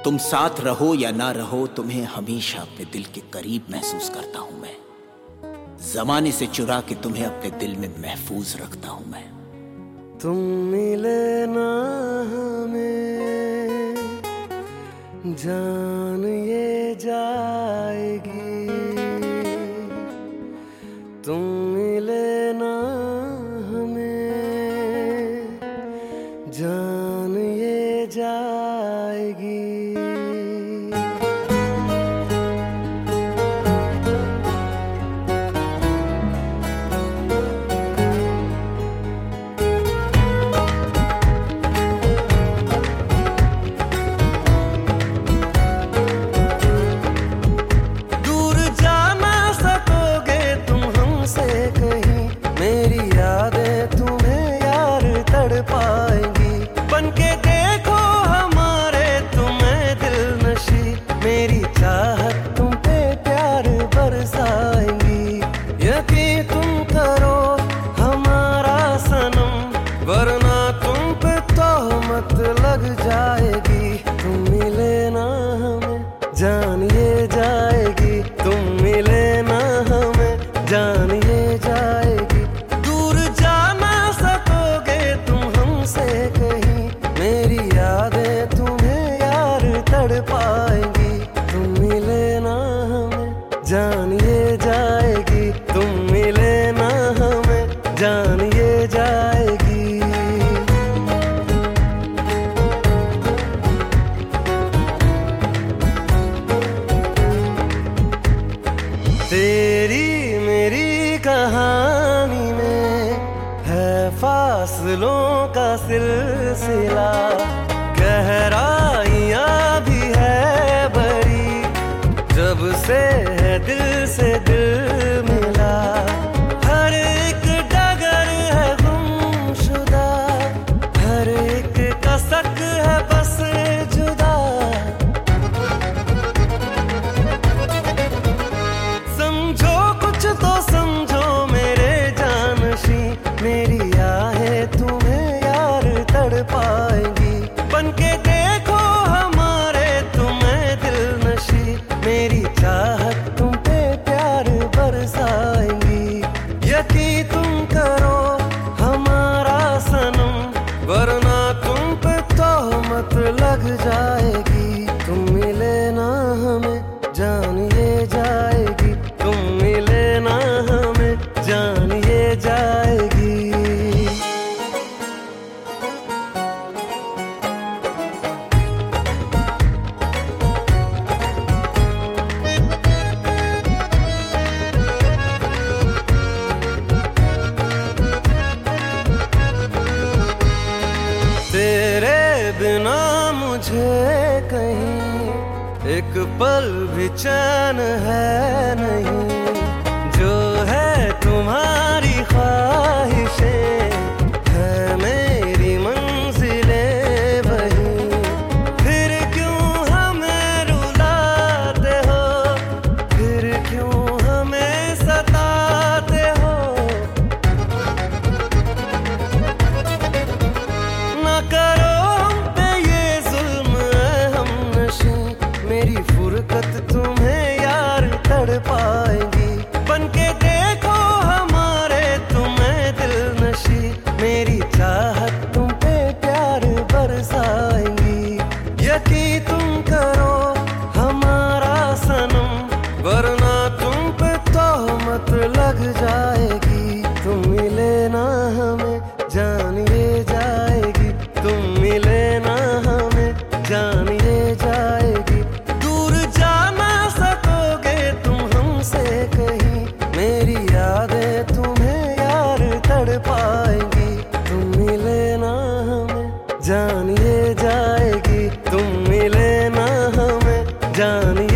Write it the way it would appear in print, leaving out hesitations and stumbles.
तुम साथ रहो या ना रहो, तुम्हें हमेशा अपने दिल के करीब महसूस करता हूं मैं। जमाने से चुरा के तुम्हें अपने दिल में महफूज रखता हूं मैं। तुम मिले ना हमें, जान ये जाएगी। तुम मिले ना हमें, जान ये जाएगी। पाएंगी बनके देखो हमारे तुम्हें दिल नशी, मेरी चाहत तुम पे प्यार बरसाएंगी। यकीन तुम करो हमारा सनम, वरना तुम पे तोहमत लग जाएगी। तुम मिले ना हमें, जान ये जाएगी। तुम मिले ना हमें, जान ये जाएगी। मेरी यादें तुम्हें यार तड़पाएंगी। तुम मिले ना हमें, जान ये जाएगी। तुम मिले ना हमें, जान ये जाएगी। तेरी मेरी कहानी में है फासलों का सिलसिला, गहराइयाँ भी है बड़ी, जब से है दिल से दिल मिला। हर एक डगर है गुमशुदा, हर एक कसक है बस जुदा। समझो कुछ तो समझो मेरे जानशी, मेरी आहें तुम्हें यार तड़पाएंगी। बनके देखो हमारे तुम्हें दिल नशी, मेरी चाहत तुम पे प्यार बरसाएंगी। यकीन तुम करो हमारा सनम, वरना तुम पे तोहमत लग जाएगी। तुम मिले ना हमें, जान ये जाएगी। तुम मिले ना हमें, जान ये जाएगी। तेरे बिना मुझे कहीं एक पल भी चैन है नहीं। जो है तुम्हारी ख्वाहिशें है मेरी मंजिलें वही। फिर क्यों हमें रुलाते हो, फिर क्यों हमें सताते हो। ना करो हम पे ये जुल्म हमनशी, मेरी फुरकत तुम्हें यार तड़पाएंगी। बनके देखो हमारे तुम्हें दिल नशी, मेरी चाहत तुम पे प्यार बरसाएंगी। यकीन तुम करो हमारा सनम, वरना तुम पे तोहमत लग जाएगी। तुम मिले ना हमें, जान ये जाएगी। तुम मिले ना हमें, जान ये जाएगी। दूर जा ना सकोगे तुम हमसे कहीं, मेरी यादें तुम्हें यार तड़पाएंगी। तुम मिले ना हमें, जान ये जाएगी। तुम मिले ना हमें, जान